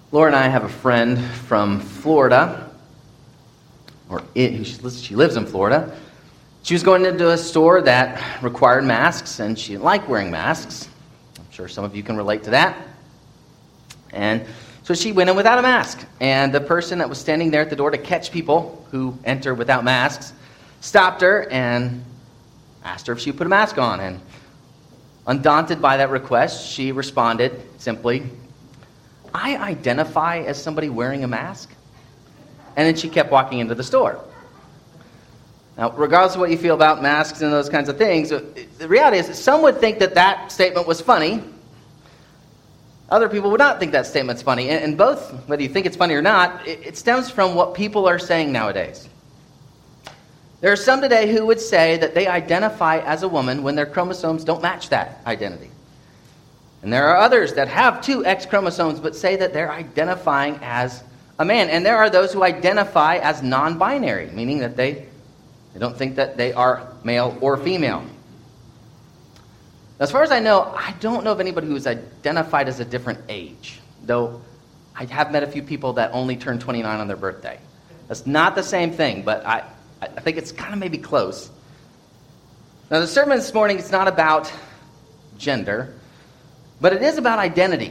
Laura and I have a friend from Florida, she lives in Florida. She was going into a store that required masks, and she didn't like wearing masks. I'm sure some of you can relate to that. And so she went in without a mask, and the person that was standing there at the door to catch people who enter without masks stopped her and asked her if she would put a mask on. And undaunted by that request, she responded simply, "I identify as somebody wearing a mask." And then she kept walking into the store. Now, regardless of what you feel about masks and those kinds of things, the reality is that some would think that that statement was funny. Other people would not think that statement's funny. And both, whether you think it's funny or not, it stems from what people are saying nowadays. There are some today who would say that they identify as a woman when their chromosomes don't match that identity. And there are others that have two X chromosomes but say that they're identifying as a man. And there are those who identify as non-binary, meaning that they don't think that they are male or female. As far as I know, I don't know of anybody who is identified as a different age, though I have met a few people that only turn 29 on their birthday. That's not the same thing, but I think it's kind of maybe close. Now, the sermon this morning is not about gender, but it is about identity.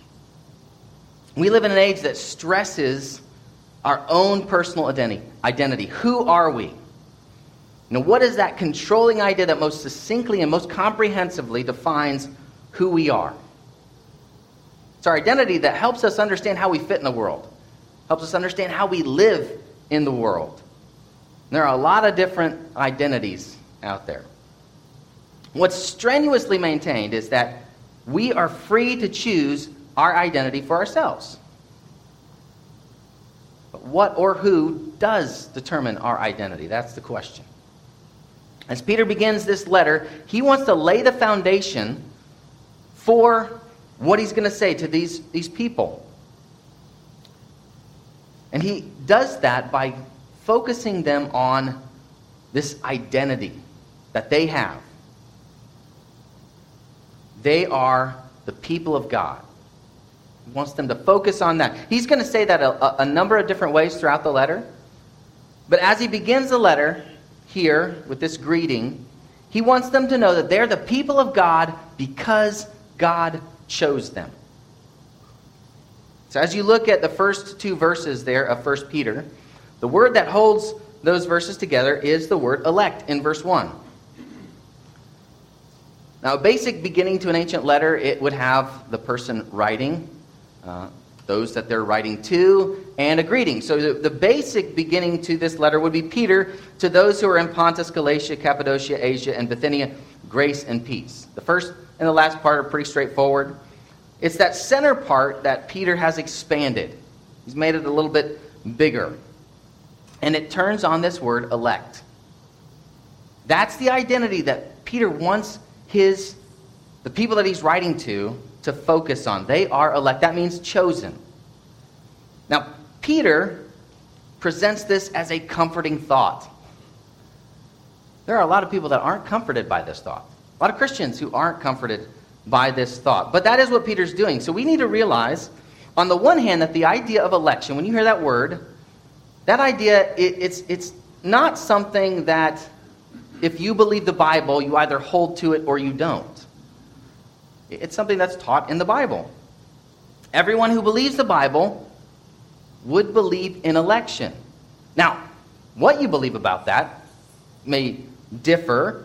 We live in an age that stresses our own personal identity. Who are we? What is that controlling idea that most succinctly and most comprehensively defines who we are? It's our identity that helps us understand how we fit in the world, helps us understand how we live in the world. And there are a lot of different identities out there. What's strenuously maintained is that we are free to choose our identity for ourselves. But what or who does determine our identity? That's the question. As Peter begins this letter, he wants to lay the foundation for what he's going to say to these people. And he does that by focusing them on this identity that they have. They are the people of God. He wants them to focus on that. He's going to say that a number of different ways throughout the letter. But as he begins the letter here with this greeting, he wants them to know that they're the people of God because God chose them. So as you look at the first two verses there of 1 Peter, the word that holds those verses together is the word elect in verse 1. Now, a basic beginning to an ancient letter, it would have the person writing, those that they're writing to, and a greeting. So the basic beginning to this letter would be Peter, to those who are in Pontus, Galatia, Cappadocia, Asia, and Bithynia, grace and peace. The first and the last part are pretty straightforward. It's that center part that Peter has expanded. He's made it a little bit bigger. And it turns on this word, elect. That's the identity that Peter wants the people that he's writing to focus on. They are elect. That means chosen. Now, Peter presents this as a comforting thought. There are a lot of people that aren't comforted by this thought. A lot of Christians who aren't comforted by this thought. But that is what Peter's doing. So we need to realize, on the one hand, that the idea of election, when you hear that word, that idea, it's not something that if you believe the Bible, you either hold to it or you don't. It's something that's taught in the Bible. Everyone who believes the Bible would believe in election. Now, what you believe about that may differ,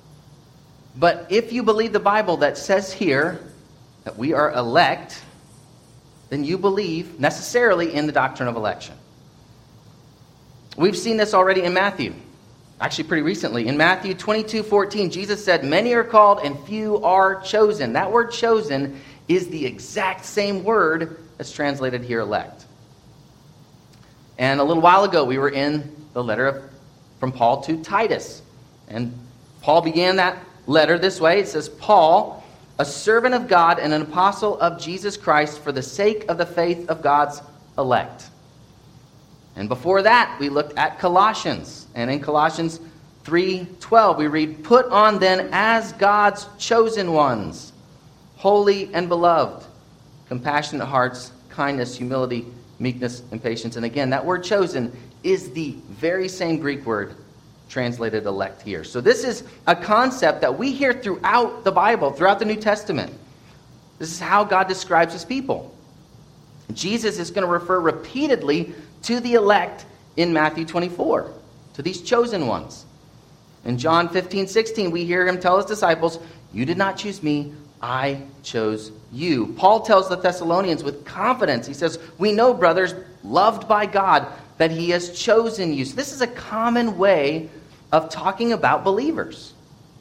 but if you believe the Bible that says here that we are elect, then you believe necessarily in the doctrine of election. We've seen this already in Matthew. Actually, pretty recently. In Matthew 22:14, Jesus said, "Many are called and few are chosen." That word chosen is the exact same word that's translated here, elect. And a little while ago, we were in the letter from Paul to Titus. And Paul began that letter this way. It says, "Paul, a servant of God and an apostle of Jesus Christ for the sake of the faith of God's elect." And before that, we looked at Colossians. And in Colossians 3:12, we read, "Put on then as God's chosen ones, holy and beloved, compassionate hearts, kindness, humility, meekness, and patience. And again, that word chosen is the very same Greek word translated elect here. So this is a concept that we hear throughout the Bible, throughout the New Testament. This is how God describes his people. Jesus is going to refer repeatedly to the elect in Matthew 24, to these chosen ones. In John 15:16, we hear him tell his disciples, "You did not choose me, I chose you." Paul tells the Thessalonians with confidence, he says, "We know, brothers, loved by God, that he has chosen you." So this is a common way of talking about believers.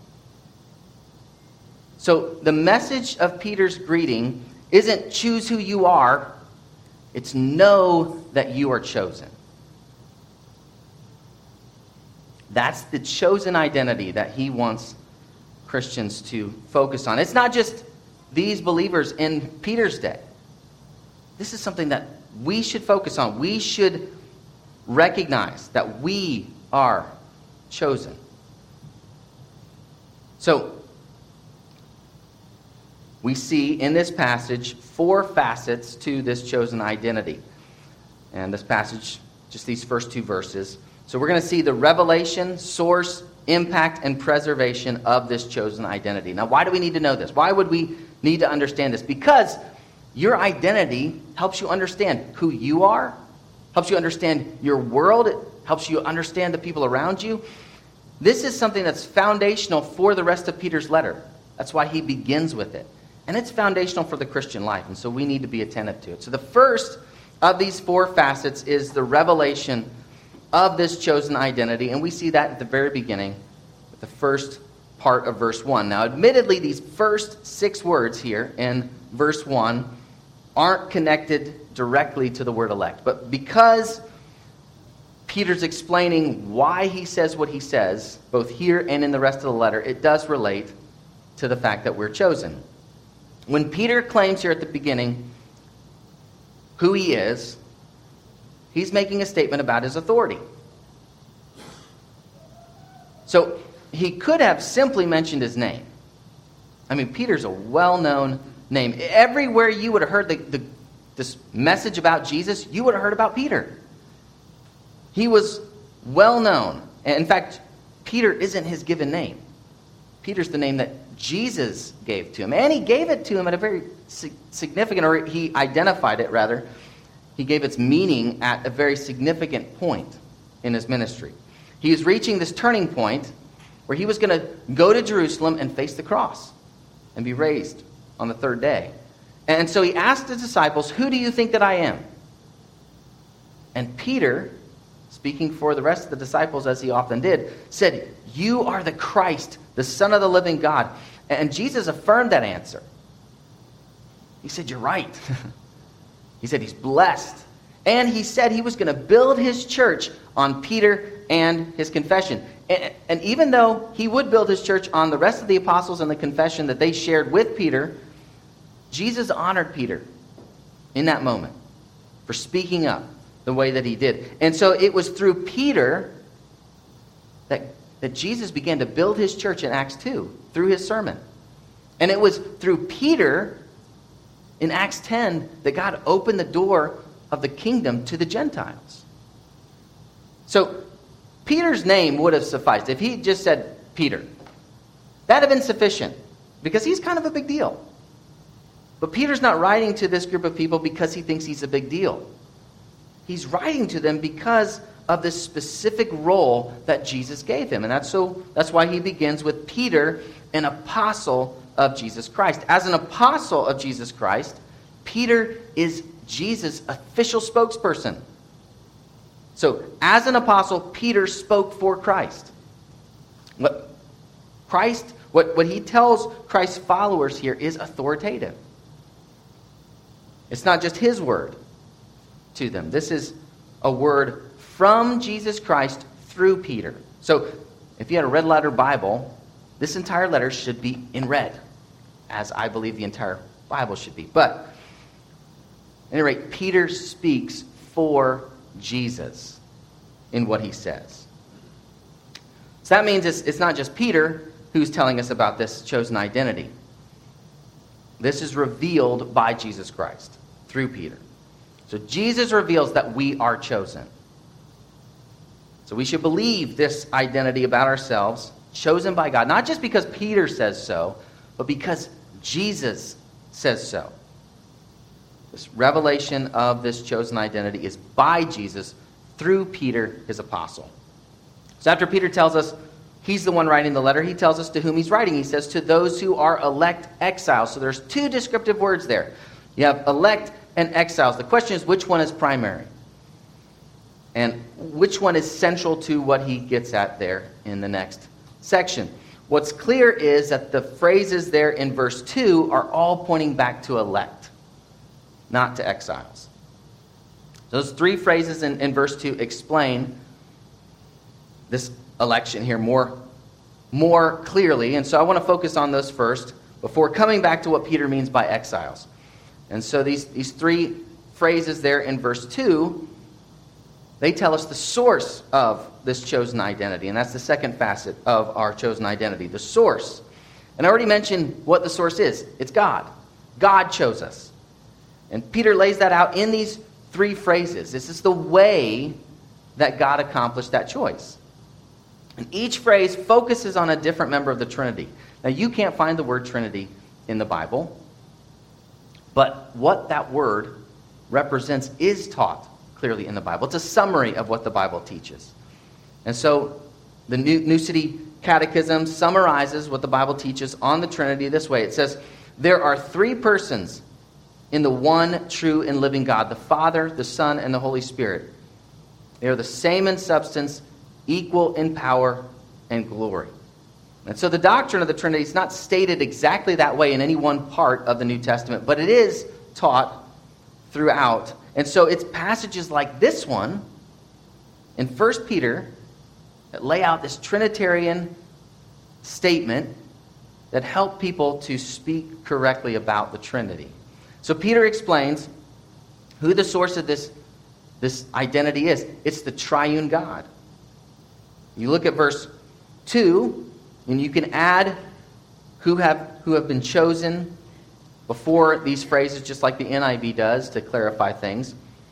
So the message of Peter's greeting isn't choose who you are, it's know that you are chosen. That's the chosen identity that he wants Christians to focus on. It's not just these believers in Peter's day. This is something that we should focus on. We should recognize that we are chosen. So, we see in this passage 4 facets to this chosen identity. And this passage, just these first 2 verses. So we're going to see the revelation, source, impact, and preservation of this chosen identity. Now, why do we need to know this? Why would we need to understand this? Because your identity helps you understand who you are, helps you understand your world, it helps you understand the people around you. This is something that's foundational for the rest of Peter's letter. That's why he begins with it. And it's foundational for the Christian life, and so we need to be attentive to it. So the first of these 4 facets is the revelation of this chosen identity, and we see that at the very beginning with the first part of verse 1. Now, admittedly, these first 6 words here in verse 1 aren't connected directly to the word elect, but because Peter's explaining why he says what he says, both here and in the rest of the letter, it does relate to the fact that we're chosen. When Peter claims here at the beginning who he is, he's making a statement about his authority. So he could have simply mentioned his name. I mean, Peter's a well-known name. Everywhere you would have heard this message about Jesus, you would have heard about Peter. He was well-known. In fact, Peter isn't his given name. Peter's the name that Jesus gave to him. And he gave it to him at a very significant, or he identified it rather. He gave its meaning at a very significant point in his ministry. He was reaching this turning point where he was going to go to Jerusalem and face the cross and be raised on the 3rd day. And so he asked his disciples, "Who do you think that I am?" And Peter, speaking for the rest of the disciples as he often did, said, "You are the Christ, the Son of the living God." And Jesus affirmed that answer. He said, "You're right." He said he's blessed. And he said he was going to build his church on Peter and his confession. And even though he would build his church on the rest of the apostles and the confession that they shared with Peter, Jesus honored Peter in that moment for speaking up the way that he did. And so it was through Peter that Jesus began to build his church in Acts 2, through his sermon. And it was through Peter in Acts 10 that God opened the door of the kingdom to the Gentiles. So Peter's name would have sufficed. If he just said Peter, that would have been sufficient, because he's kind of a big deal. But Peter's not writing to this group of people because he thinks he's a big deal. He's writing to them because of this specific role that Jesus gave him. And that's why he begins with Peter, an apostle of Jesus Christ. As an apostle of Jesus Christ, Peter is Jesus' official spokesperson. So, as an apostle, Peter spoke for Christ. What he tells Christ's followers here is authoritative. It's not just his word to them. This is a word from Jesus Christ through Peter. So, if you had a red letter Bible, this entire letter should be in red, as I believe the entire Bible should be. But, at any rate, Peter speaks for Jesus in what he says. So that means it's not just Peter who's telling us about this chosen identity. This is revealed by Jesus Christ through Peter. So Jesus reveals that we are chosen. So we should believe this identity about ourselves, chosen by God, not just because Peter says so, but because Jesus says so. This revelation of this chosen identity is by Jesus through Peter, his apostle. So after Peter tells us he's the one writing the letter, he tells us to whom he's writing. He says, to those who are elect exiles. So there's two descriptive words there. You have elect and exiles. The question is, which one is primary? And which one is central to what he gets at there in the next section? What's clear is that the phrases there in verse 2 are all pointing back to elect, not to exiles. Those three phrases in verse 2 explain this election here more clearly. And so I want to focus on those first before coming back to what Peter means by exiles. And so these three phrases there in verse 2, they tell us the source of this chosen identity. And that's the second facet of our chosen identity, the source. And I already mentioned what the source is. It's God. God chose us. And Peter lays that out in these three phrases. This is the way that God accomplished that choice. And each phrase focuses on a different member of the Trinity. Now, you can't find the word Trinity in the Bible, but what that word represents is taught clearly in the Bible. It's a summary of what the Bible teaches. And so the New City Catechism summarizes what the Bible teaches on the Trinity this way. It says, there are three persons in the one true and living God, the Father, the Son, and the Holy Spirit. They are the same in substance, equal in power and glory. And so the doctrine of the Trinity is not stated exactly that way in any one part of the New Testament, but it is taught throughout. And so it's passages like this one in 1 Peter that lay out this Trinitarian statement that help people to speak correctly about the Trinity. So Peter explains who the source of this identity is. It's the triune God. You look at verse 2, and you can add who have been chosen before these phrases, just like the NIV does, to clarify things.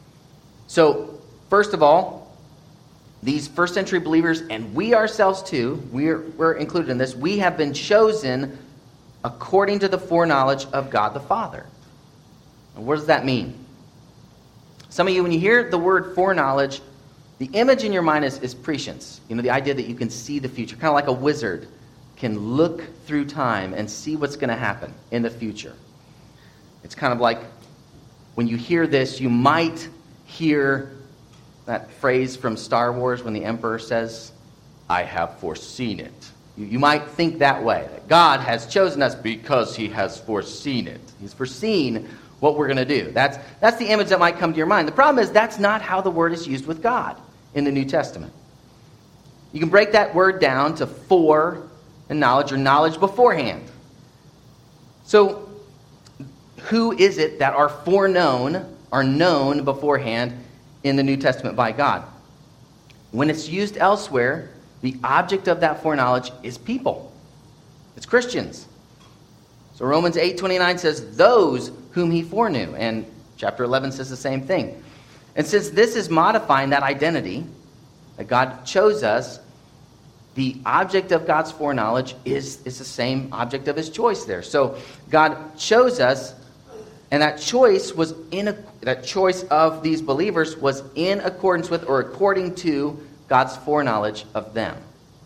So, first of all, these first century believers, and we ourselves too, we're included in this, we have been chosen according to the foreknowledge of God the Father. And what does that mean? Some of you, when you hear the word foreknowledge, the image in your mind is prescience. You know, the idea that you can see the future, kind of like a wizard can look through time and see what's going to happen in the future. It's kind of like when you hear this, you might hear that phrase from Star Wars when the Emperor says, I have foreseen it. You might think that way, that God has chosen us because he has foreseen it. He's foreseen what we're going to do. That's the image that might come to your mind. The problem is that's not how the word is used with God in the New Testament. You can break that word down to fore and knowledge, or knowledge beforehand. So who is it that are foreknown, are known beforehand in the New Testament by God? When it's used elsewhere, the object of that foreknowledge is people. It's Christians. So Romans 8:29 says, those whom he foreknew. And chapter 11 says the same thing. And since this is modifying that identity, that God chose us, the object of God's foreknowledge is the same object of his choice there. So God chose us, and that choice of these believers was in accordance with or according to God's foreknowledge of them.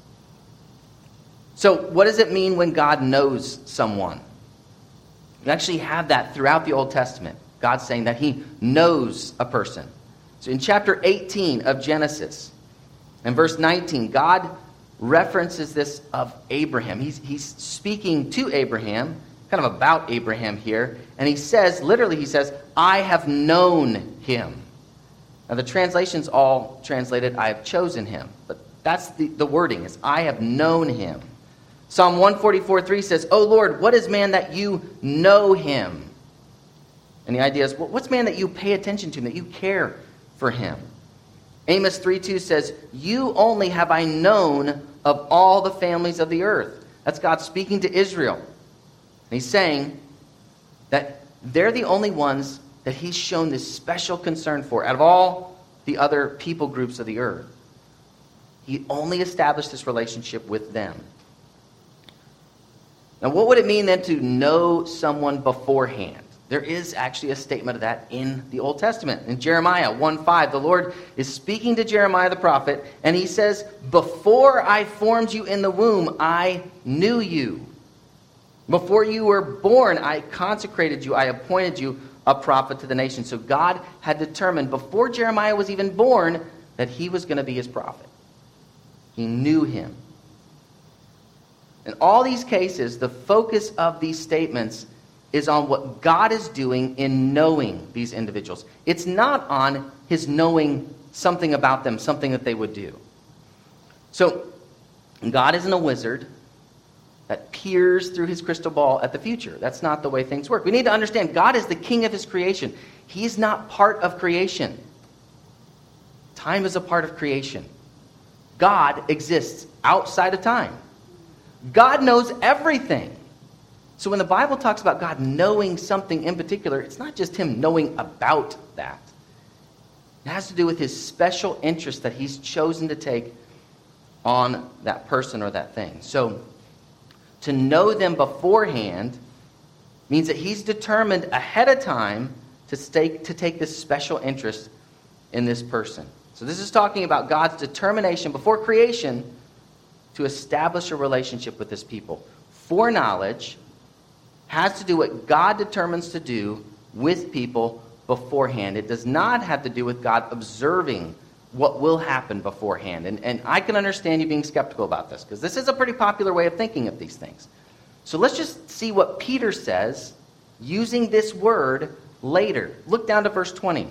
So what does it mean when God knows someone? We actually have that throughout the Old Testament. God saying that he knows a person. So in chapter 18 of Genesis, and verse 19, God references this of Abraham. He's speaking to Abraham, kind of about Abraham here, and he says, I have known him. Now the translations all translated, I have chosen him. But that's the wording, is I have known him. Psalm 144:3 says, O Lord, what is man that you know him? And the idea is, what's man that you pay attention to him, that you care for him? Amos 3:2 says, you only have I known of all the families of the earth. That's God speaking to Israel. And he's saying that they're the only ones that he's shown this special concern for. Out of all the other people groups of the earth, he only established this relationship with them. Now, what would it mean then to know someone beforehand? There is actually a statement of that in the Old Testament. In Jeremiah 1:5, the Lord is speaking to Jeremiah the prophet, and he says, "Before I formed you in the womb, I knew you. Before you were born, I consecrated you. I appointed you a prophet to the nation." So God had determined before Jeremiah was even born that he was going to be his prophet. He knew him. In all these cases, the focus of these statements is on what God is doing in knowing these individuals. It's not on his knowing something about them, something that they would do. So, God isn't a wizard that peers through his crystal ball at the future. That's not the way things work. We need to understand God is the king of his creation. He's not part of creation. Time is a part of creation. God exists outside of time. God knows everything. So when the Bible talks about God knowing something in particular, it's not just him knowing about that. It has to do with his special interest that he's chosen to take on that person or that thing. So to know them beforehand means that he's determined ahead of time to take this special interest in this person. So this is talking about God's determination before creation to establish a relationship with his people. Foreknowledge has to do what God determines to do with people beforehand. It does not have to do with God observing what will happen beforehand. And I can understand you being skeptical about this, because this is a pretty popular way of thinking of these things. So let's just see what Peter says using this word later. Look down to verse 20.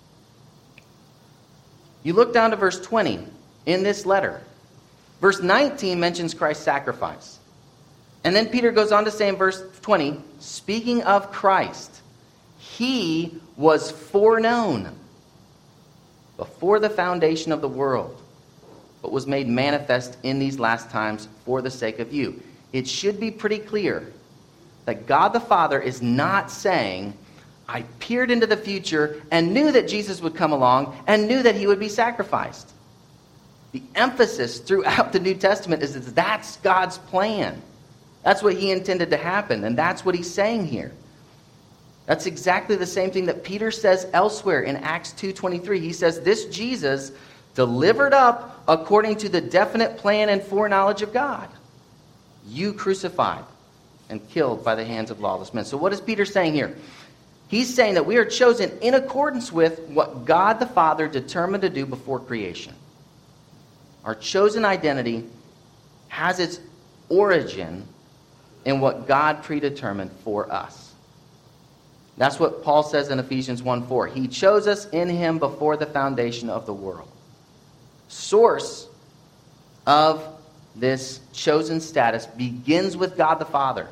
You look down to verse 20 in this letter. Verse 19 mentions Christ's sacrifice. And then Peter goes on to say in verse 20, speaking of Christ, he was foreknown before the foundation of the world, but was made manifest in these last times for the sake of you. It should be pretty clear that God the Father is not saying, I peered into the future and knew that Jesus would come along and knew that he would be sacrificed. The emphasis throughout the New Testament is that that's God's plan. That's what he intended to happen, and that's what he's saying here. That's exactly the same thing that Peter says elsewhere in Acts 2:23. He says, this Jesus delivered up according to the definite plan and foreknowledge of God. You crucified and killed by the hands of lawless men. So what is Peter saying here? He's saying that we are chosen in accordance with what God the Father determined to do before creation. Our chosen identity has its origin in what God predetermined for us. That's what Paul says in Ephesians 1:4. He chose us in him before the foundation of the world. Source of this chosen status begins with God the Father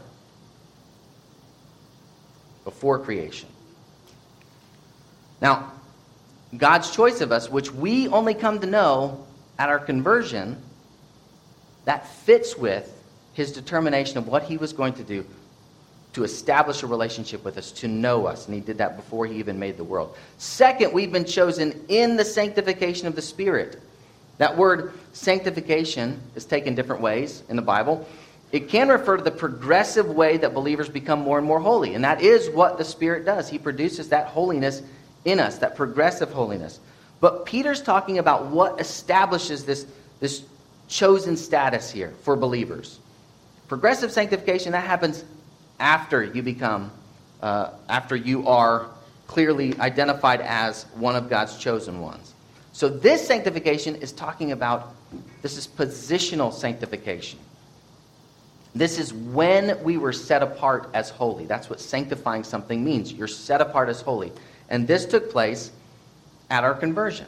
before creation. Now, God's choice of us, which we only come to know at our conversion, that fits with his determination of what he was going to do to establish a relationship with us, to know us. And he did that before he even made the world. Second, we've been chosen in the sanctification of the Spirit. That word sanctification is taken different ways in the Bible. It can refer to the progressive way that believers become more and more holy. And that is what the Spirit does. He produces that holiness in us, that progressive holiness. But Peter's talking about what establishes this chosen status here for believers. Progressive sanctification, that happens after you become, after you are clearly identified as one of God's chosen ones. So this sanctification is talking about, this is positional sanctification. This is when we were set apart as holy. That's what sanctifying something means. You're set apart as holy. And this took place at our conversion.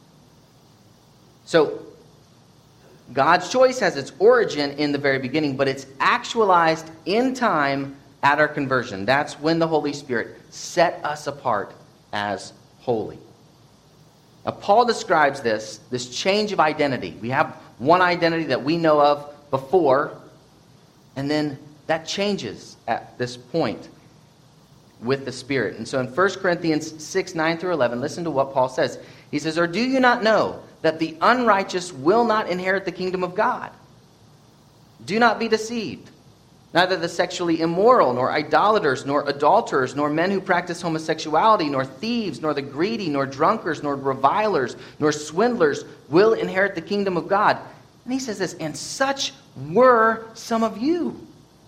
So God's choice has its origin in the very beginning, but it's actualized in time at our conversion. That's when the Holy Spirit set us apart as holy. Now, Paul describes this change of identity. We have one identity that we know of before, and then that changes at this point. with the Spirit. And so in 1 Corinthians 6, 9 through 11, listen to what Paul says. He says, "Or do you not know that the unrighteous will not inherit the kingdom of God? Do not be deceived. Neither the sexually immoral, nor idolaters, nor adulterers, nor men who practice homosexuality, nor thieves, nor the greedy, nor drunkards, nor revilers, nor swindlers will inherit the kingdom of God." And he says this, "And such were some of you.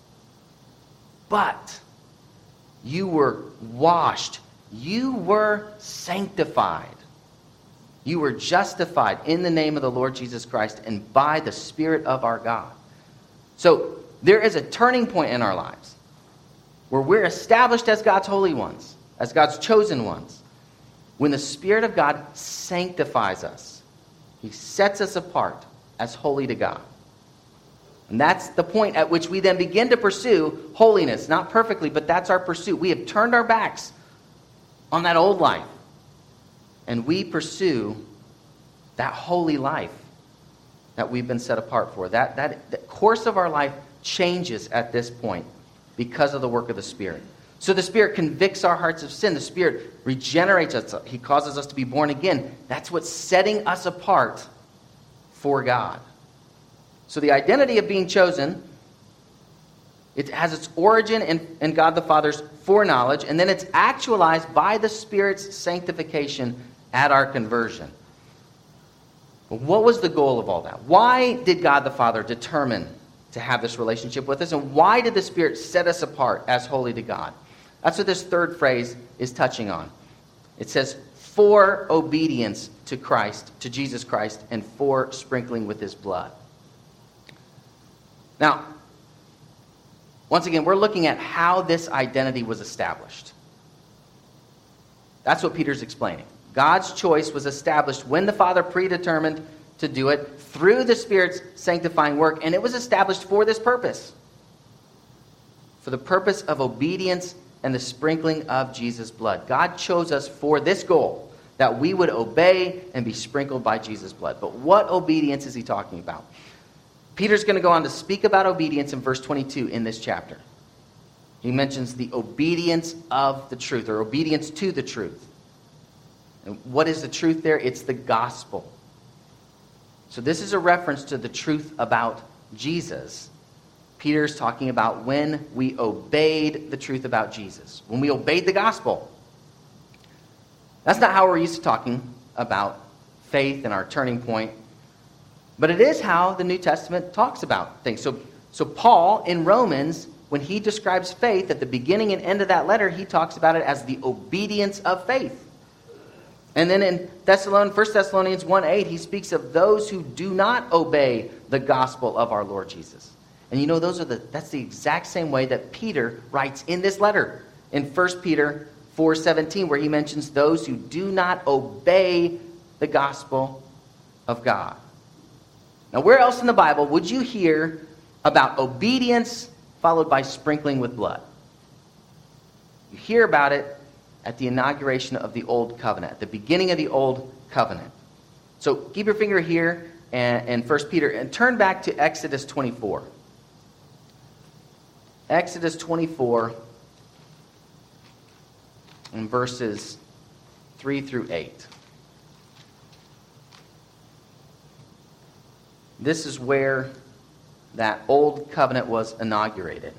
But you were washed, you were sanctified, you were justified in the name of the Lord Jesus Christ and by the Spirit of our God." So there is a turning point in our lives where we're established as God's holy ones, as God's chosen ones, when the Spirit of God sanctifies us. He sets us apart as holy to God. And that's the point at which we then begin to pursue holiness. Not perfectly, but that's our pursuit. We have turned our backs on that old life. And we pursue that holy life that we've been set apart for. The course of our life changes at this point because of the work of the Spirit. So the Spirit convicts our hearts of sin. The Spirit regenerates us. He causes us to be born again. That's what's setting us apart for God. So the identity of being chosen, it has its origin in God the Father's foreknowledge, and then it's actualized by the Spirit's sanctification at our conversion. But what was the goal of all that? Why did God the Father determine to have this relationship with us, and why did the Spirit set us apart as holy to God? That's what this third phrase is touching on. It says, "for obedience to Christ, to Jesus Christ, and for sprinkling with his blood." Now, once again, we're looking at how this identity was established. That's what Peter's explaining. God's choice was established when the Father predetermined to do it through the Spirit's sanctifying work, and it was established for this purpose. For the purpose of obedience and the sprinkling of Jesus' blood. God chose us for this goal, that we would obey and be sprinkled by Jesus' blood. But what obedience is he talking about? Peter's going to go on to speak about obedience in verse 22 in this chapter. He mentions the obedience of the truth, or obedience to the truth. And what is the truth there? It's the gospel. So this is a reference to the truth about Jesus. Peter's talking about when we obeyed the truth about Jesus. When we obeyed the gospel. That's not how we're used to talking about faith and our turning point. But it is how the New Testament talks about things. So Paul, in Romans, when he describes faith, at the beginning and end of that letter, he talks about it as the obedience of faith. And then in 1 Thessalonians 1:8, he speaks of those who do not obey the gospel of our Lord Jesus. And you know, that's the exact same way that Peter writes in this letter. In 1 Peter 4:17, where he mentions those who do not obey the gospel of God. Now, where else in the Bible would you hear about obedience followed by sprinkling with blood? You hear about it at the inauguration of the Old Covenant, at the beginning of the Old Covenant. So keep your finger here in 1 Peter and turn back to Exodus 24. Exodus 24 and verses 3 through 8. This is where that Old Covenant was inaugurated.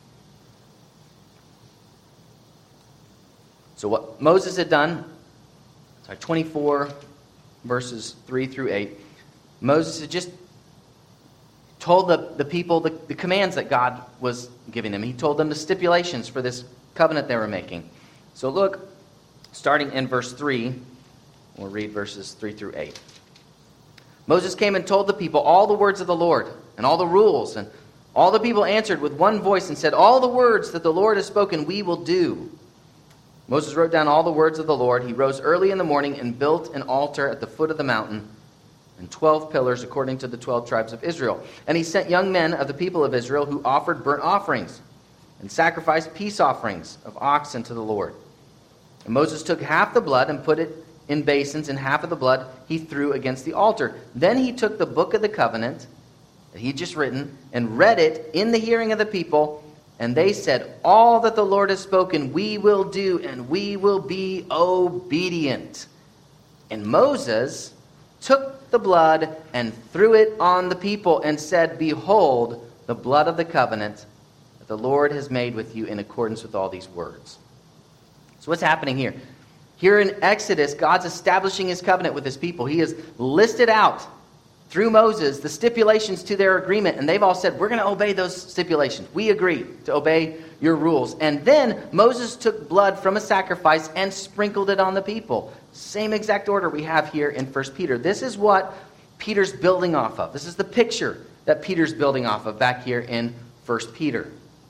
So what Moses had done, 24 verses 3 through 8, Moses had just told the people the commands that God was giving them. He told them the stipulations for this covenant they were making. So look, starting in verse 3, we'll read verses 3 through 8. Moses came and told the people all the words of the Lord and all the rules. And all the people answered with one voice and said, "All the words that the Lord has spoken, we will do." Moses wrote down all the words of the Lord. He rose early in the morning and built an altar at the foot of the mountain and 12 pillars according to the 12 tribes of Israel. And he sent young men of the people of Israel who offered burnt offerings and sacrificed peace offerings of oxen to the Lord. And Moses took half the blood and put it in basins, and half of the blood he threw against the altar. Then he took the book of the covenant that he had just written and read it in the hearing of the people, And they said, all that the Lord has spoken, we will do, and we will be obedient. And Moses took the blood and threw it on the people and said, behold, the blood of the covenant that the Lord has made with you in accordance with all these words. So what's happening here? Here in Exodus, God's establishing his covenant with his people. He has listed out through Moses the stipulations to their agreement, and they've all said, we're going to obey those stipulations. We agree to obey your rules. And then Moses took blood from a sacrifice and sprinkled it on the people. Same exact order we have here in 1 Peter. This is what Peter's building off of. This is the picture that Peter's building off of back here in 1 Peter.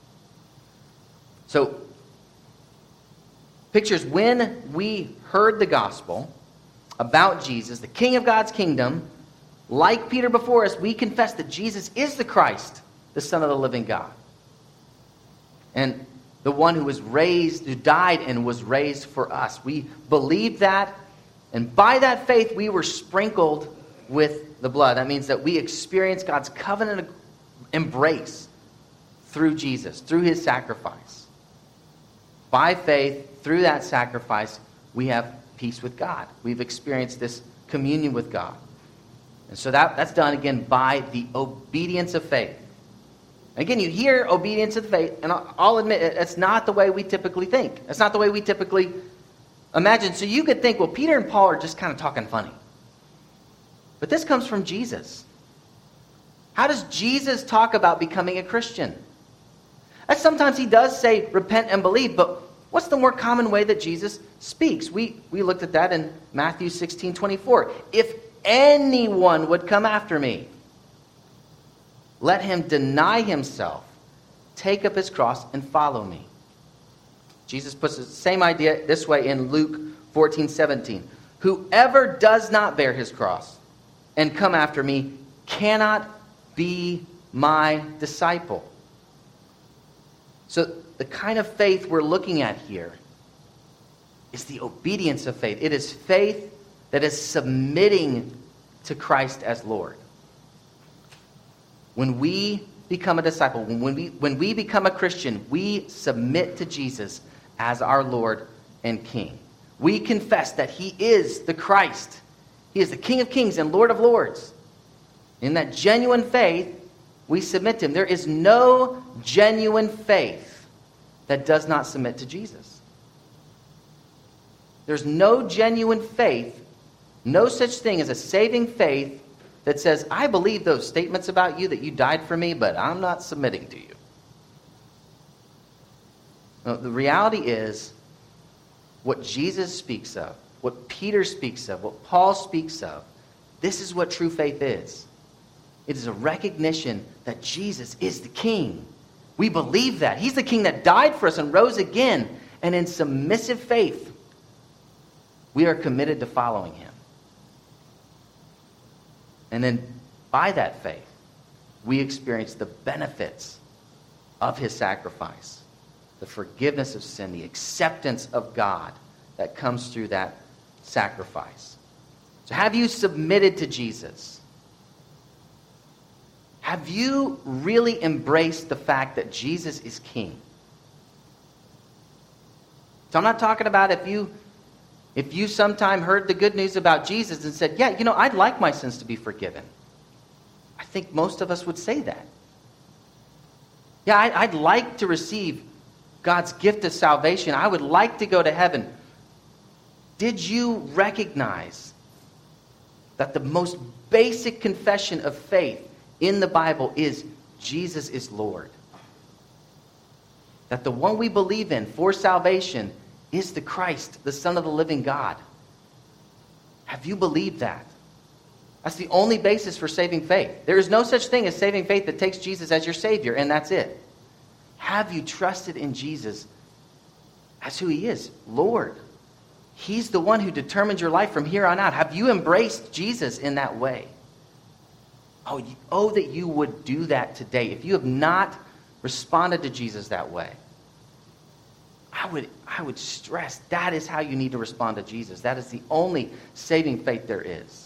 So, pictures when we heard the gospel about Jesus, the King of God's kingdom, like Peter before us, we confess that Jesus is the Christ, the Son of the living God. And the one who was raised, who died and was raised for us. We believe that, and by that faith we were sprinkled with the blood. That means that we experience God's covenant embrace through Jesus, through his sacrifice. By faith, through that sacrifice, we have peace with God. We've experienced this communion with God. And so that's done, again, by the obedience of faith. Again, you hear obedience of faith, and I'll admit, it's not the way we typically think. It's not the way we typically imagine. So you could think, well, Peter and Paul are just kind of talking funny. But this comes from Jesus. How does Jesus talk about becoming a Christian? Sometimes he does say, repent and believe, but what's the more common way that Jesus speaks? We looked at that in Matthew 16:24. If anyone would come after me, let him deny himself, take up his cross, and follow me. Jesus puts the same idea this way in Luke 14:17. Whoever does not bear his cross and come after me cannot be my disciple. So the kind of faith we're looking at here is the obedience of faith. It is faith that is submitting to Christ as Lord. When we become a disciple, when we become a Christian, we submit to Jesus as our Lord and King. We confess that he is the Christ. He is the King of kings and Lord of lords. In that genuine faith, we submit to him. There is no genuine faith that does not submit to Jesus. There's no genuine faith, no such thing as a saving faith that says, I believe those statements about you that you died for me, but I'm not submitting to you. No, the reality is, what Jesus speaks of, what Peter speaks of, what Paul speaks of, this is what true faith is. It is a recognition that Jesus is the King. We believe that. He's the King that died for us and rose again. And in submissive faith, we are committed to following him. And then by that faith, we experience the benefits of his sacrifice, the forgiveness of sin, the acceptance of God that comes through that sacrifice. So have you submitted to Jesus? Have you really embraced the fact that Jesus is King? So I'm not talking about if you sometime heard the good news about Jesus and said, yeah, I'd like my sins to be forgiven. I think most of us would say that. Yeah, I'd like to receive God's gift of salvation. I would like to go to heaven. Did you recognize that the most basic confession of faith in the Bible is Jesus is Lord? That the one we believe in for salvation is the Christ, the Son of the living God. Have you believed that? That's the only basis for saving faith. There is no such thing as saving faith that takes Jesus as your Savior, and that's it. Have you trusted in Jesus as who he is? Lord. He's the one who determines your life from here on out. Have you embraced Jesus in that way? Oh, that you would do that today. If you have not responded to Jesus that way, I would stress that is how you need to respond to Jesus. That is the only saving faith there is.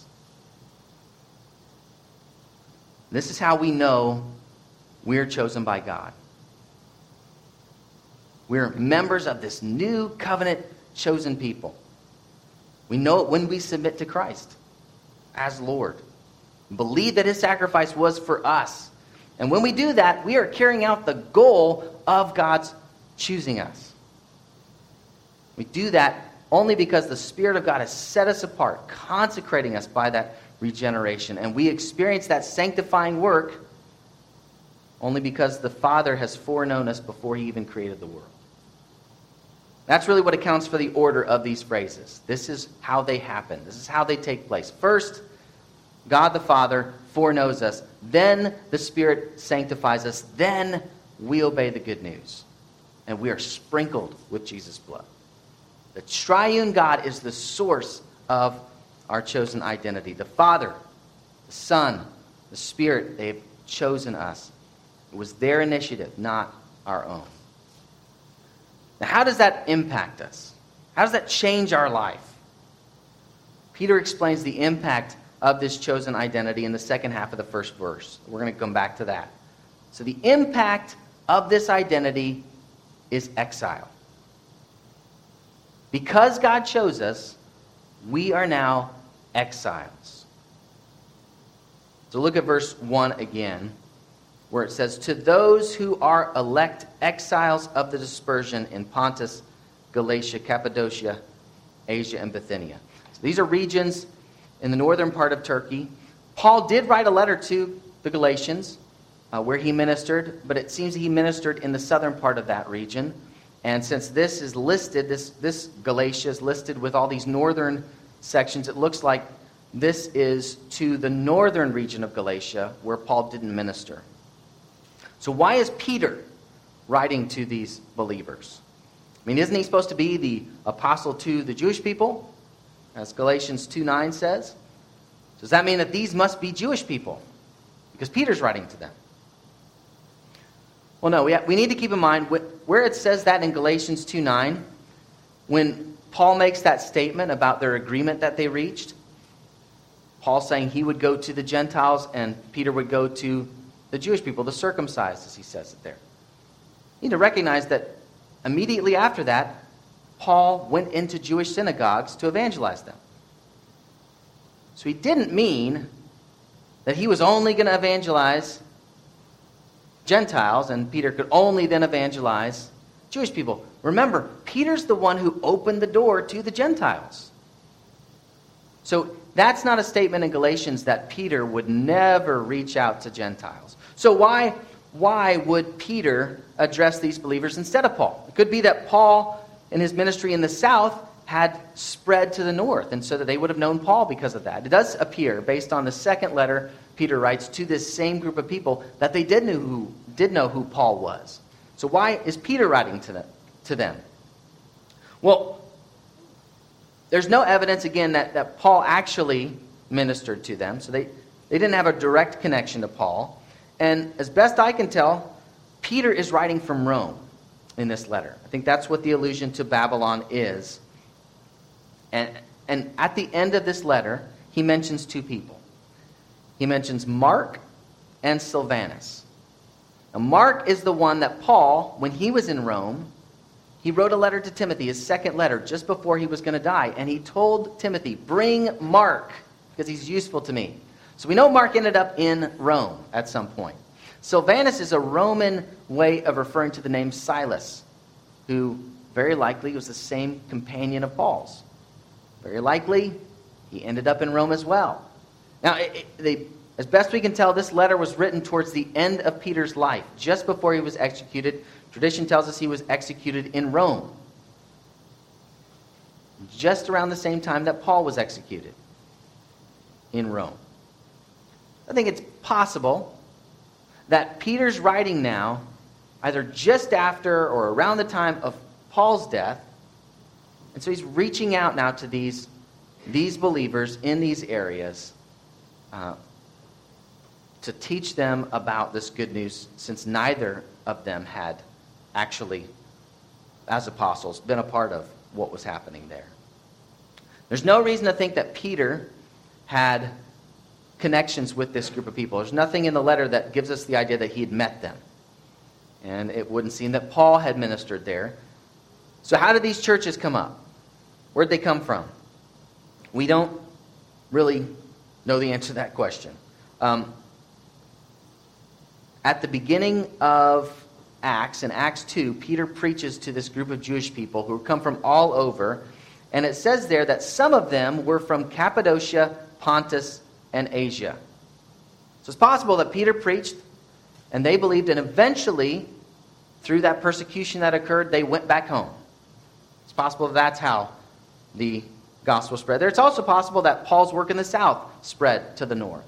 This is how we know we're chosen by God. We're members of this new covenant chosen people. We know it when we submit to Christ as Lord. Believe that his sacrifice was for us. And when we do that, we are carrying out the goal of God's choosing us. We do that only because the Spirit of God has set us apart, consecrating us by that regeneration. And we experience that sanctifying work only because the Father has foreknown us before he even created the world. That's really what accounts for the order of these phrases. This is how they happen. This is how they take place. First, God the Father foreknows us. Then the Spirit sanctifies us. Then we obey the good news. And we are sprinkled with Jesus' blood. The triune God is the source of our chosen identity. The Father, the Son, the Spirit, they've chosen us. It was their initiative, not our own. Now, how does that impact us? How does that change our life? Peter explains the impact of this chosen identity in the second half of the first verse. We're going to come back to that. So the impact of this identity is exile. Because God chose us, we are now exiles. So look at verse 1 again, where it says, "To those who are elect exiles of the dispersion in Pontus, Galatia, Cappadocia, Asia, and Bithynia." So these are regions in the northern part of Turkey. Paul did write a letter to the Galatians where he ministered, but it seems that he ministered in the southern part of that region. And since this is listed, this Galatia is listed with all these northern sections, it looks like this is to the northern region of Galatia where Paul didn't minister. So why is Peter writing to these believers? I mean, isn't he supposed to be the apostle to the Jewish people, as Galatians 2:9 says? Does that mean that these must be Jewish people? Because Peter's writing to them. Well, no, we need to keep in mind where it says that in Galatians 2:9, when Paul makes that statement about their agreement that they reached, Paul saying he would go to the Gentiles and Peter would go to the Jewish people, the circumcised, as he says it there. You need to recognize that immediately after that, Paul went into Jewish synagogues to evangelize them. So he didn't mean that he was only going to evangelize Gentiles and Peter could only then evangelize Jewish people. Remember, Peter's the one who opened the door to the Gentiles. So that's not a statement in Galatians that Peter would never reach out to Gentiles. So why would Peter address these believers instead of Paul? It could be that Paul, in his ministry in the south, had spread to the north, and so that they would have known Paul because of that. It does appear, based on the second letter Peter writes to this same group of people, that they did know who Paul was. So why is Peter writing to them? Well, there's no evidence, again, that Paul actually ministered to them. So they didn't have a direct connection to Paul. And as best I can tell, Peter is writing from Rome in this letter. I think that's what the allusion to Babylon is. And at the end of this letter, he mentions two people. He mentions Mark and Silvanus. Now, Mark is the one that Paul, when he was in Rome, he wrote a letter to Timothy, his second letter, just before he was going to die. And he told Timothy, "Bring Mark, because he's useful to me." So we know Mark ended up in Rome at some point. Silvanus is a Roman way of referring to the name Silas, who very likely was the same companion of Paul's. Very likely, he ended up in Rome as well. Now, as best we can tell, this letter was written towards the end of Peter's life, just before he was executed. Tradition tells us he was executed in Rome, just around the same time that Paul was executed in Rome. I think it's possible that Peter's writing now, either just after or around the time of Paul's death, and so he's reaching out now to these believers in these areas to teach them about this good news, since neither of them had actually, as apostles, been a part of what was happening there. There's no reason to think that Peter had connections with this group of people. There's nothing in the letter that gives us the idea that he had met them. And it wouldn't seem that Paul had ministered there. So how did these churches come up? Where'd they come from? We don't really know the answer to that question. At the beginning of Acts, in Acts 2, Peter preaches to this group of Jewish people who come from all over. And it says there that some of them were from Cappadocia, Pontus, and Asia. So it's possible that Peter preached and they believed, and eventually, through that persecution that occurred, they went back home. It's possible that's how the gospel spread there. It's also possible that Paul's work in the south spread to the north.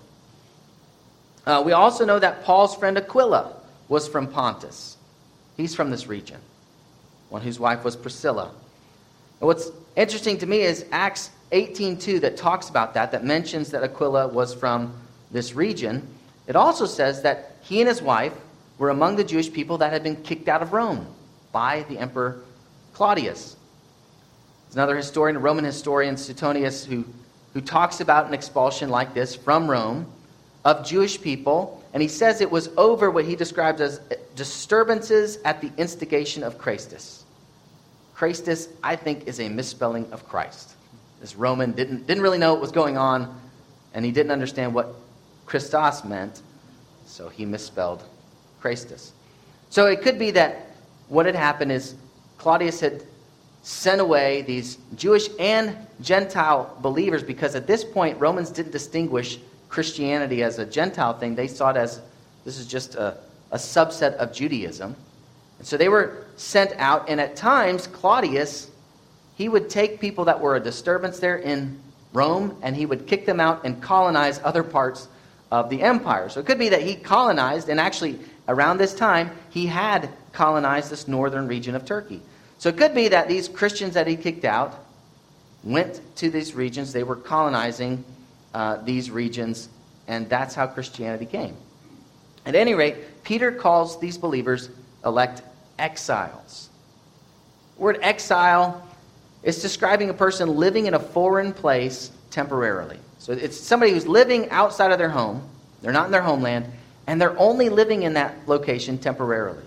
We also know that Paul's friend Aquila was from Pontus. He's from this region, one whose wife was Priscilla. And what's interesting to me is Acts 18:2 that talks about that mentions that Aquila was from this region. It also says that he and his wife were among the Jewish people that had been kicked out of Rome by the Emperor Claudius. There's another historian, a Roman historian, Suetonius, who talks about an expulsion like this from Rome of Jewish people, and he says it was over what he describes as disturbances at the instigation of Christus. Christus, I think, is a misspelling of Christ. This Roman didn't really know what was going on, and he didn't understand what Christos meant, so he misspelled Christus. So it could be that what had happened is Claudius had sent away these Jewish and Gentile believers, because at this point Romans didn't distinguish Christianity as a Gentile thing. They saw it as this is just a subset of Judaism. And so they were sent out, and at times Claudius, he would take people that were a disturbance there in Rome, and he would kick them out and colonize other parts of the empire. So it could be that he colonized, and actually around this time he had colonized this northern region of Turkey. So it could be that these Christians that he kicked out went to these regions. They were colonizing these regions, and that's how Christianity came. At any rate, Peter calls these believers elect exiles. The word exile is describing a person living in a foreign place temporarily. So it's somebody who's living outside of their home. They're not in their homeland, and they're only living in that location temporarily.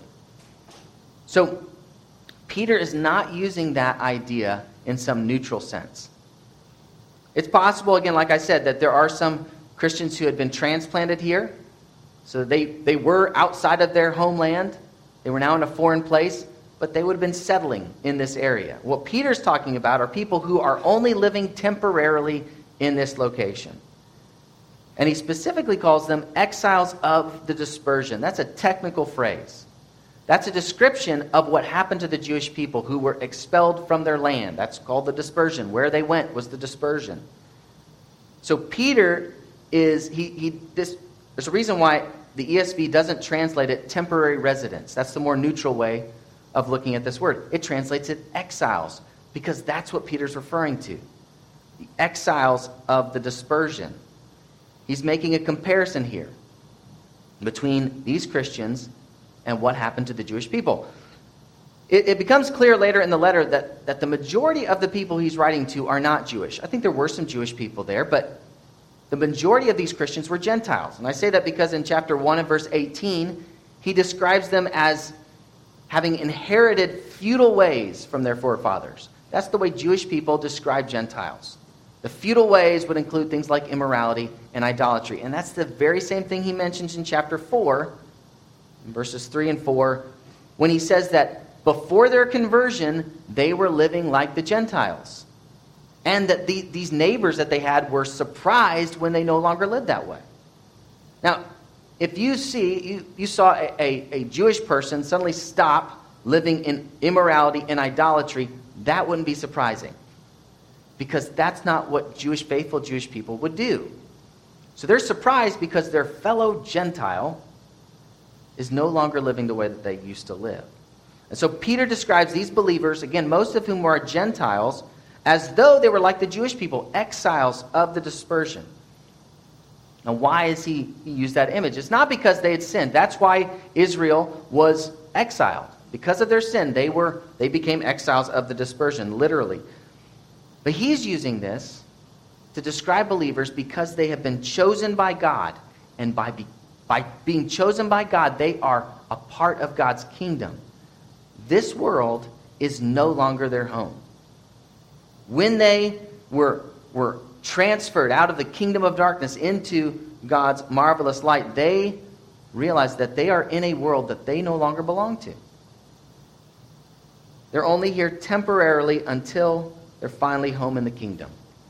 So Peter is not using that idea in some neutral sense. It's possible, again, like I said, that there are some Christians who had been transplanted here. So they were outside of their homeland. They were now in a foreign place, but they would have been settling in this area. What Peter's talking about are people who are only living temporarily in this location. And he specifically calls them exiles of the dispersion. That's a technical phrase. That's a description of what happened to the Jewish people who were expelled from their land. That's called the dispersion. Where they went was the dispersion. So Peter is, there's a reason why the ESV doesn't translate it temporary residents. That's the more neutral way of looking at this word. It translates it exiles, because that's what Peter's referring to. The exiles of the dispersion. He's making a comparison here between these Christians and what happened to the Jewish people. It becomes clear later in the letter that the majority of the people he's writing to are not Jewish. I think there were some Jewish people there, but the majority of these Christians were Gentiles. And I say that because in chapter 1 and verse 18, he describes them as having inherited feudal ways from their forefathers. That's the way Jewish people describe Gentiles. The feudal ways would include things like immorality and idolatry. And that's the very same thing he mentions in chapter 4, in verses 3 and 4, when he says that before their conversion, they were living like the Gentiles. And that these neighbors that they had were surprised when they no longer lived that way. Now, if you saw a Jewish person suddenly stop living in immorality and idolatry, that wouldn't be surprising. Because that's not what faithful Jewish people would do. So they're surprised because their fellow Gentile is no longer living the way that they used to live. And so Peter describes these believers, again, most of whom are Gentiles, as though they were like the Jewish people, exiles of the dispersion. Now, why does he use that image? It's not because they had sinned. That's why Israel was exiled. Because of their sin, they became exiles of the dispersion, literally. But he's using this to describe believers because they have been chosen by God. And by being chosen by God, they are a part of God's kingdom, this world is no longer their home. When they were transferred out of the kingdom of darkness into God's marvelous light, they realized that they are in a world that they no longer belong to. They're only here temporarily until they're finally home in the kingdom.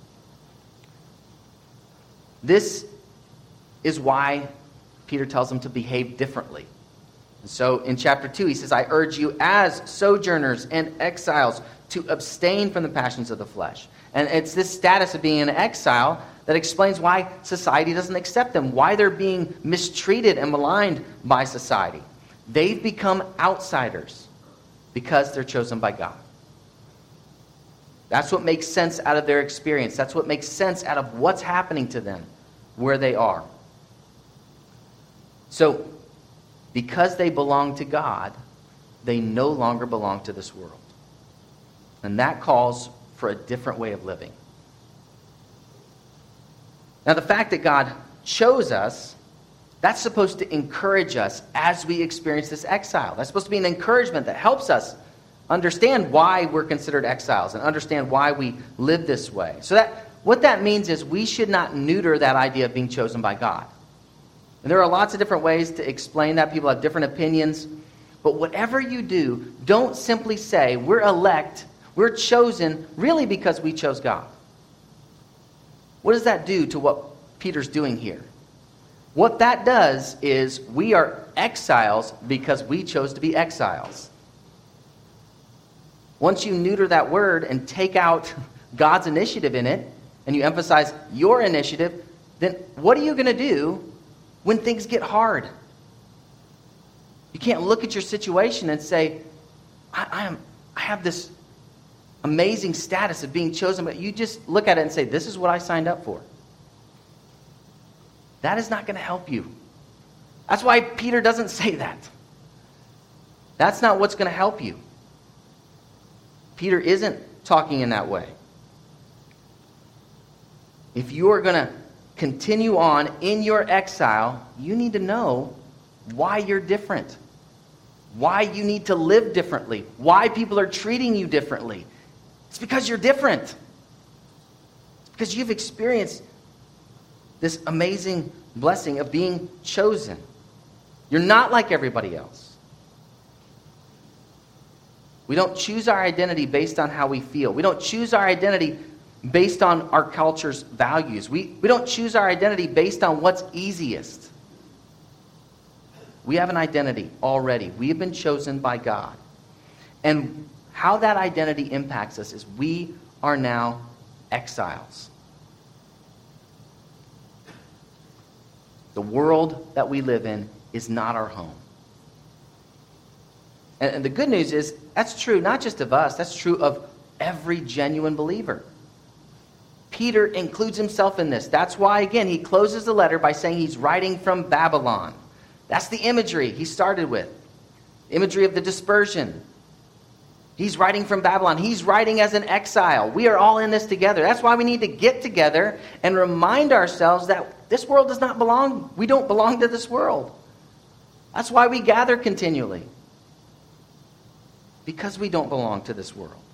This is why Peter tells them to behave differently. And so in chapter 2, he says, I urge you as sojourners and exiles to abstain from the passions of the flesh. And it's this status of being an exile that explains why society doesn't accept them, why they're being mistreated and maligned by society. They've become outsiders because they're chosen by God. That's what makes sense out of their experience. That's what makes sense out of what's happening to them where they are. So, because they belong to God, they no longer belong to this world. And that calls for a different way of living. Now, the fact that God chose us, that's supposed to encourage us as we experience this exile. That's supposed to be an encouragement that helps us understand why we're considered exiles and understand why we live this way. So what that means is we should not neuter that idea of being chosen by God. And there are lots of different ways to explain that. People have different opinions. But whatever you do, don't simply say, we're elect, we're chosen, really because we chose God. What does that do to what Peter's doing here? What that does is we are exiles because we chose to be exiles. Once you neuter that word and take out God's initiative in it, and you emphasize your initiative, then what are you going to do when things get hard? You can't look at your situation and say, I have this amazing status of being chosen, but you just look at it and say, this is what I signed up for. That is not going to help you. That's why Peter doesn't say that. That's not what's going to help you. Peter isn't talking in that way. If you are going to continue on in your exile, you need to know why you're different, why you need to live differently, why people are treating you differently. It's because you're different. It's because you've experienced this amazing blessing of being chosen. You're not like everybody else. We don't choose our identity based on how we feel. We don't choose our identity based on our culture's values. We don't choose our identity based on what's easiest. We have an identity already. We have been chosen by God. And how that identity impacts us is we are now exiles. The world that we live in is not our home. And the good news is that's true not just of us, that's true of every genuine believer. Peter includes himself in this. That's why, again, he closes the letter by saying he's writing from Babylon. That's the imagery he started with. Imagery of the dispersion. He's writing from Babylon. He's writing as an exile. We are all in this together. That's why we need to get together and remind ourselves that this world does not belong. We don't belong to this world. That's why we gather continually. Because we don't belong to this world.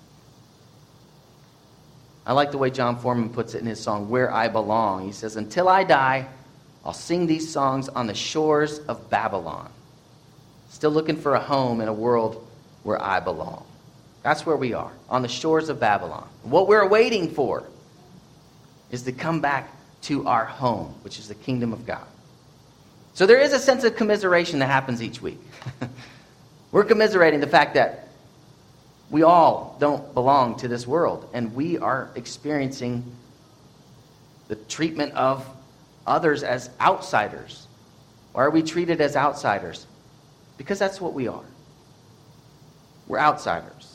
I like the way John Foreman puts it in his song, Where I Belong. He says, until I die, I'll sing these songs on the shores of Babylon. Still looking for a home in a world where I belong. That's where we are, on the shores of Babylon. What we're waiting for is to come back to our home, which is the kingdom of God. So there is a sense of commiseration that happens each week. We're commiserating the fact that we all don't belong to this world, and we are experiencing the treatment of others as outsiders. Why are we treated as outsiders? Because that's what we are. We're outsiders.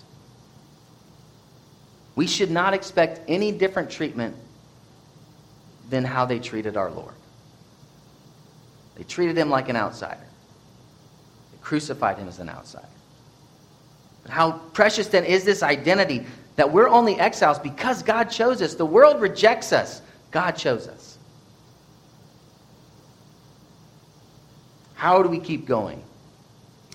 We should not expect any different treatment than how they treated our Lord. They treated him like an outsider. They crucified him as an outsider. But how precious then is this identity that we're only exiles because God chose us. The world rejects us. God chose us. How do we keep going?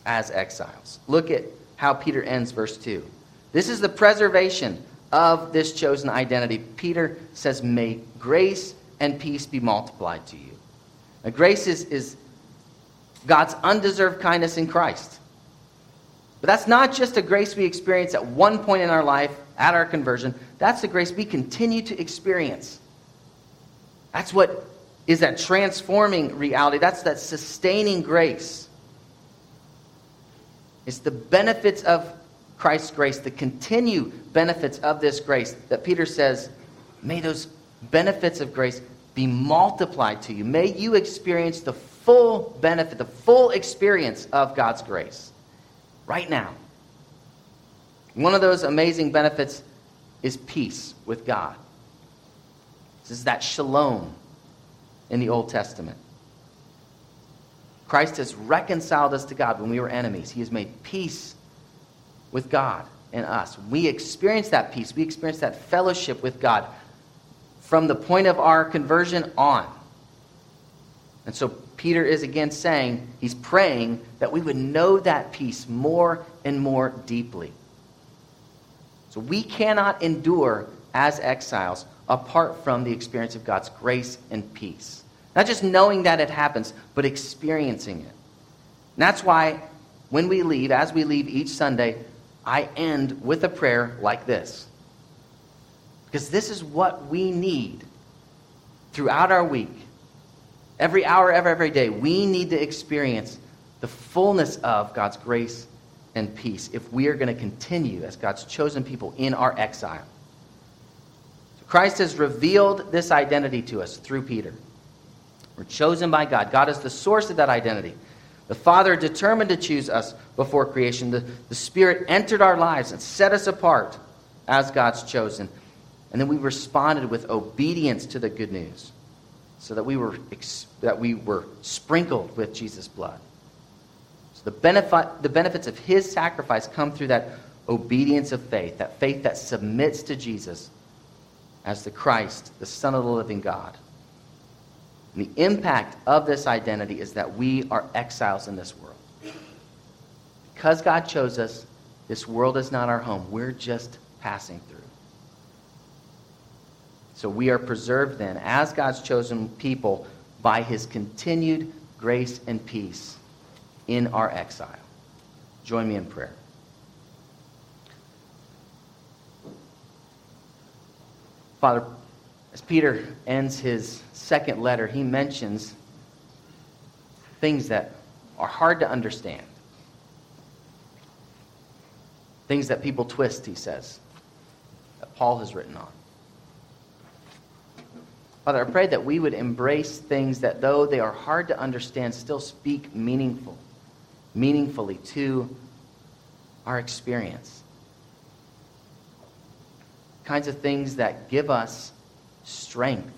as exiles. Look at how Peter ends verse 2. This is the preservation of this chosen identity. Peter says, may grace and peace be multiplied to you. Now, grace is God's undeserved kindness in Christ. But that's not just a grace we experience at one point in our life, at our conversion. That's the grace we continue to experience. That's what is that transforming reality. That's that sustaining grace. It's the benefits of Christ's grace, the continued benefits of this grace that Peter says, may those benefits of grace be multiplied to you. May you experience the full benefit, the full experience of God's grace right now. One of those amazing benefits is peace with God. This is that shalom in the Old Testament. Christ has reconciled us to God when we were enemies. He has made peace with God and us. We experience that peace. We experience that fellowship with God from the point of our conversion on. And so Peter is again saying, he's praying that we would know that peace more and more deeply. So we cannot endure as exiles apart from the experience of God's grace and peace. Not just knowing that it happens, but experiencing it. And that's why when we leave, as we leave each Sunday, I end with a prayer like this. Because this is what we need throughout our week. Every hour, every day, we need to experience the fullness of God's grace and peace if we are going to continue as God's chosen people in our exile. So Christ has revealed this identity to us through Peter. We're chosen by God. God is the source of that identity. The Father determined to choose us before creation. The Spirit entered our lives and set us apart as God's chosen. And then we responded with obedience to the good news so that we were sprinkled with Jesus' blood. So the benefits of his sacrifice come through that obedience of faith that submits to Jesus as the Christ, the Son of the living God. And the impact of this identity is that we are exiles in this world. Because God chose us, this world is not our home. We're just passing through. So we are preserved then as God's chosen people by his continued grace and peace in our exile. Join me in prayer. Father, as Peter ends his second letter, he mentions things that are hard to understand. Things that people twist, he says, that Paul has written on. Father, I pray that we would embrace things that, though they are hard to understand, still speak meaningfully to our experience. Kinds of things that give us strength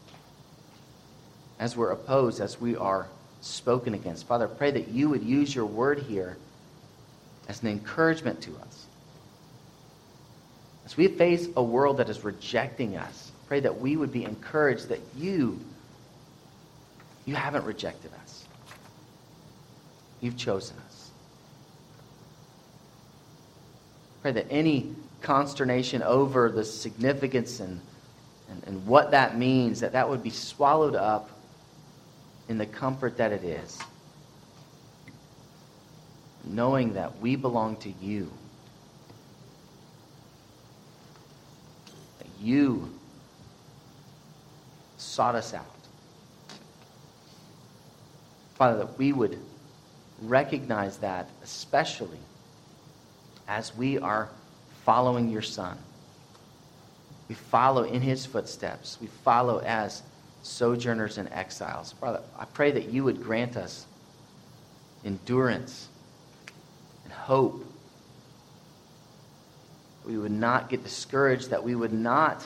as we're opposed, as we are spoken against. Father, I pray that you would use your word here as an encouragement to us. As we face a world that is rejecting us, pray that we would be encouraged that you haven't rejected us. You've chosen us. Pray that any consternation over the significance and what that means, that would be swallowed up in the comfort that it is. Knowing that we belong to you. That you sought us out. Father, that we would recognize that, especially as we are following your Son. We follow in his footsteps. We follow as sojourners and exiles. Father, I pray that you would grant us endurance and hope. We would not get discouraged, that we would not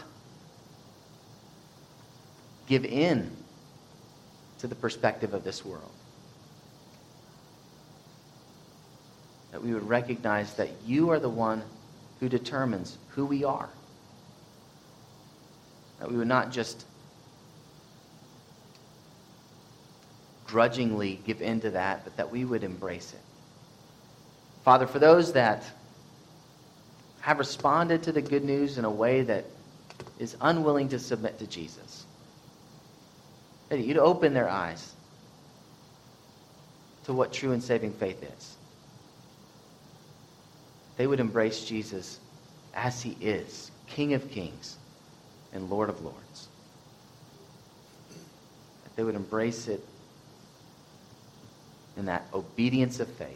give in to the perspective of this world. That we would recognize that you are the one who determines who we are. That we would not just grudgingly give in to that, but that we would embrace it. Father, for those that have responded to the good news in a way that is unwilling to submit to Jesus, that you'd open their eyes to what true and saving faith is. They would embrace Jesus as he is, King of kings and Lord of lords. That they would embrace it in that obedience of faith.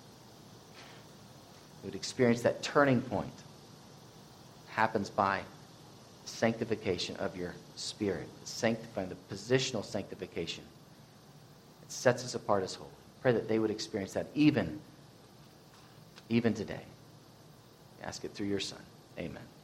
They would experience that turning point. It happens by sanctification of your spirit, sanctifying, the positional sanctification. It sets us apart as holy. Pray that they would experience that even today. I ask it through your Son. Amen.